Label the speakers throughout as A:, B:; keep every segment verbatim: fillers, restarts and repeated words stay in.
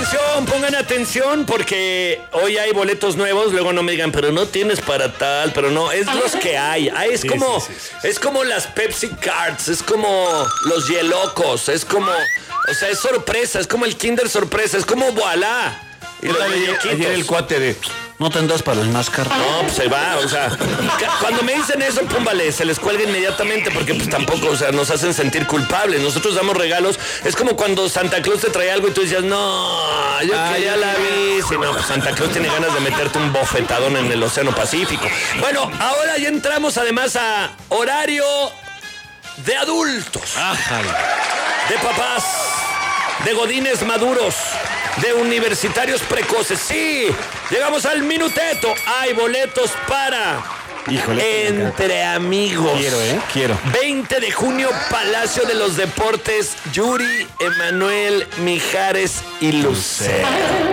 A: atención, pongan atención porque hoy hay boletos nuevos, luego no me digan, pero no tienes para tal, pero no, es los que hay. Ah, es, sí, como, sí, sí, sí. es como las Pepsi Cards, es como los Yelocos, es como, o sea, es sorpresa, es como el Kinder sorpresa, es como Voilà. Y los
B: ayer el cuate de... ¿No tendrás para el NASCAR?
A: No, pues se va, o sea, cuando me dicen eso, pum, vale, se les cuelga inmediatamente porque pues tampoco, o sea, nos hacen sentir culpables. Nosotros damos regalos, es como cuando Santa Claus te trae algo y tú decías, no, yo Ay, quería la bici. No, pues Santa Claus tiene ganas de meterte un bofetadón en el Océano Pacífico. Bueno, ahora ya entramos además a horario de adultos.
B: Ajá.
A: De papás, de godines maduros, de universitarios precoces. Sí, llegamos al minuteto. Hay boletos para
B: Híjole,
A: Entre Amigos.
B: Quiero, ¿eh? Quiero.
A: veinte de junio, Palacio de los Deportes. Yuri, Emanuel, Mijares y Lucero.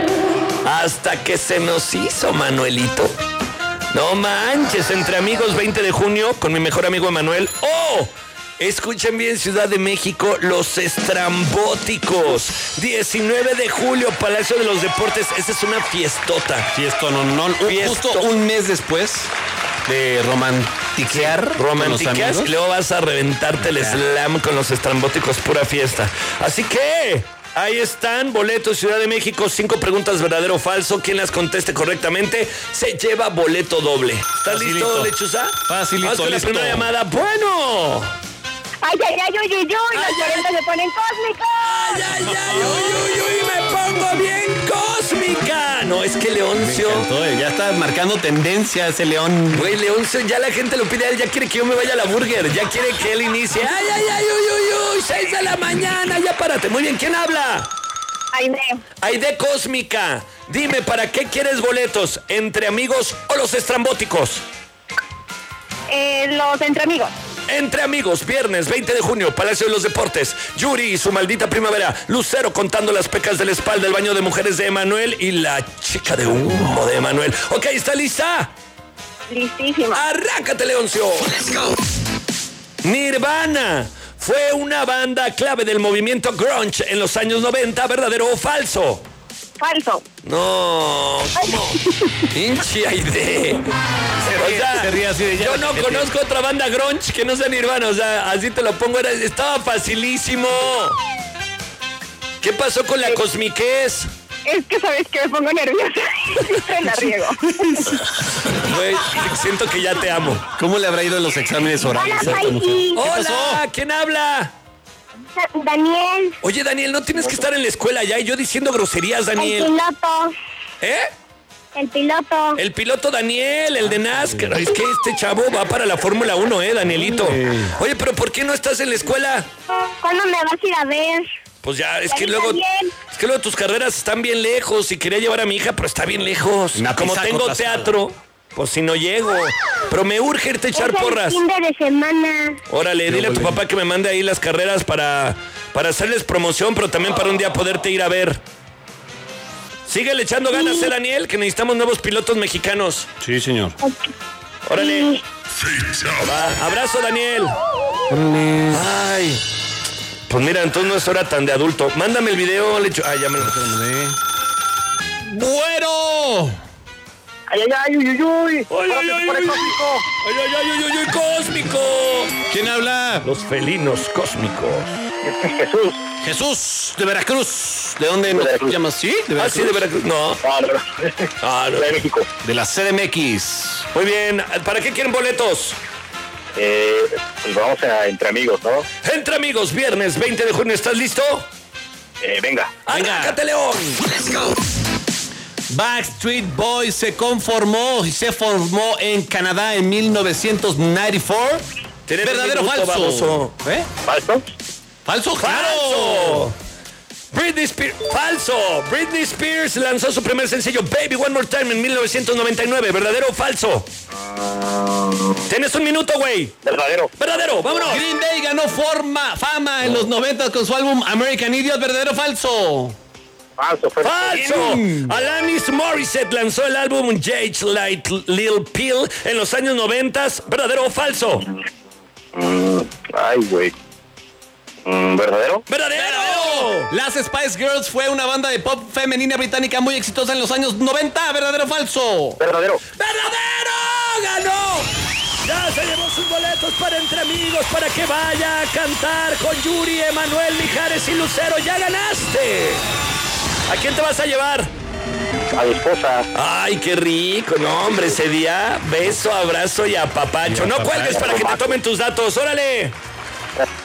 A: Hasta que se nos hizo, Manuelito. No manches, Entre Amigos, veinte de junio, con mi mejor amigo Emanuel. ¡Oh! Escuchen bien, Ciudad de México, Los Estrambóticos. diecinueve de julio, Palacio de los Deportes. Esa es una fiestota.
B: Fiesto, no, no. Justo un mes después de romantiquear.
A: Sí, romantiqueas y luego vas a reventarte el slam con Los Estrambóticos, pura fiesta. Así que ahí están, boletos, Ciudad de México, cinco preguntas verdadero o falso. Quien las conteste correctamente se lleva boleto doble. ¿Estás
B: Facilito.
A: listo, Lechuza?
B: Facilito,
A: Vamos con
B: listo.
A: la primera llamada. Bueno.
C: Ay, ay, ay, uy, uy, uy, los cuarenta se ponen cósmicos.
A: Ay, ay, ay, uy, uy, uy, me pongo bien cósmica. No, es que Leoncio...
B: Me encantó, ya está marcando tendencia ese León.
A: Güey, Leoncio, ya la gente lo pide a él, ya quiere que yo me vaya a la burger, ya quiere que él inicie. Ay, ay, ay, uy, uy, uy, seis de la mañana, ya párate. Muy bien, ¿quién habla?
C: Aide.
A: Aide Cósmica, dime, ¿para qué quieres boletos? ¿Entre Amigos o Los Estrambóticos?
C: Eh, los Entre Amigos.
A: Entre Amigos, viernes veinte de junio, Palacio de los Deportes. Yuri y su maldita primavera. Lucero contando las pecas de la espalda, el baño de mujeres de Emanuel y la chica de humo de Emanuel. Ok, ¿está lista?
C: Listísima.
A: Arráncate, Leoncio. Let's go. Nirvana fue una banda clave del movimiento grunge en los años noventa, ¿verdadero o falso?
C: Falso.
A: No, ¿cómo? Pinche Aide. O sea,
B: se ríe así de ya.
A: Yo no conozco otra banda grunge que no sea Nirvana, o sea, así te lo pongo, era, estaba facilísimo. ¿Qué pasó con la cosmiquez?
C: Es que sabes que me pongo nerviosa y la riego.
A: Güey, siento que ya te amo.
B: ¿Cómo le habrá ido en los exámenes orales?
C: Hola, Mikey.
A: Hola, ¿quién habla?
C: Daniel.
A: Oye, Daniel, no tienes que estar en la escuela ya y yo diciendo groserías, Daniel.
C: El piloto.
A: ¿Eh?
C: El piloto.
A: El piloto Daniel, el de NASCAR. Es que este chavo va para la Fórmula uno, ¿eh, Danielito? Oye, pero ¿por qué no estás en la escuela?
C: ¿Cuándo me vas a ir a ver?
A: Pues ya, es
C: Ya
A: que
C: está
A: luego
C: bien.
A: es que luego tus carreras están bien lejos y quería llevar a mi hija, pero está bien lejos.
B: Una
A: Como
B: pizza
A: tengo
B: cortasada.
A: teatro, pues si no llego. Pero me urge irte a echar
C: Es el
A: porras.
C: fin de semana.
A: Órale, dile a tu
B: volví.
A: papá que me mande ahí las carreras para, para hacerles promoción, pero también para un día poderte ir a ver. Síguele echando ganas, ¿eh, Daniel? Que necesitamos nuevos pilotos mexicanos.
B: Sí, señor.
A: Órale. Va, abrazo, Daniel. Ay. Pues mira, entonces no es hora tan de adulto. Mándame el video, le echo. Ay, ya me lo
B: ¡Bueno!
D: ¡Ay, ay, ay, uy, uy, uy!
A: ¡Ay, ay, ay,
D: ¡Por el
A: ay,
D: cósmico!
A: ¡Ay, ay, ay, ay, ay, ay, cósmico!
B: ¿Quién habla?
A: Los felinos cósmicos.
D: Este es Jesús.
B: Jesús, de Veracruz. ¿De dónde nos
D: Veracruz.
B: llamas? ¿Sí? ¿De
A: Ah,
B: Veracruz?
A: sí, de Veracruz. No.
D: Ah, no, no.
A: Ah, no.
D: de México.
B: De la C D M X.
A: Muy bien. ¿Para qué quieren boletos?
D: Eh, pues vamos a Entre Amigos, ¿no?
A: Entre Amigos, viernes veinte de junio. ¿Estás listo?
D: Eh, venga.
B: Venga.
A: ¡Arráncate, León!
B: Backstreet Boys se conformó y se formó en Canadá en mil novecientos noventa y cuatro.
A: Tienes
B: ¿Verdadero o
A: un minuto,
B: falso?
A: baboso.
B: ¿Eh?
D: ¿Falso?
B: ¿Falso?
A: ¡Falso! Britney Spears, falso. Britney Spears lanzó su primer sencillo Baby One More Time en mil novecientos noventa y nueve. ¿Verdadero o falso? Tienes un minuto, güey.
D: Verdadero.
A: Verdadero, vámonos.
B: Green Day ganó forma, fama en los noventa con su álbum American Idiot. ¿Verdadero o falso?
D: Falso. Fue
A: Falso. Alanis Morissette lanzó el álbum Jage Like Lil Pill en los años noventa. ¿Verdadero o falso?
D: Mm, ay, güey. Mm, ¿Verdadero?
A: ¡Verdadero!
B: Las Spice Girls fue una banda de pop femenina británica muy exitosa en los años noventa. ¿Verdadero o falso?
D: ¿Verdadero?
A: ¡Verdadero! ¡Ganó! Ya se llevó sus boletos para Entre Amigos para que vaya a cantar con Yuri, Emanuel, Mijares y Lucero. ¡Ya ganaste! ¿A quién te vas a llevar?
D: A mi esposa.
A: Ay, qué rico. No, hombre, ese día beso, abrazo y apapacho. No cuelgues para que te tomen tus datos. ¡Órale!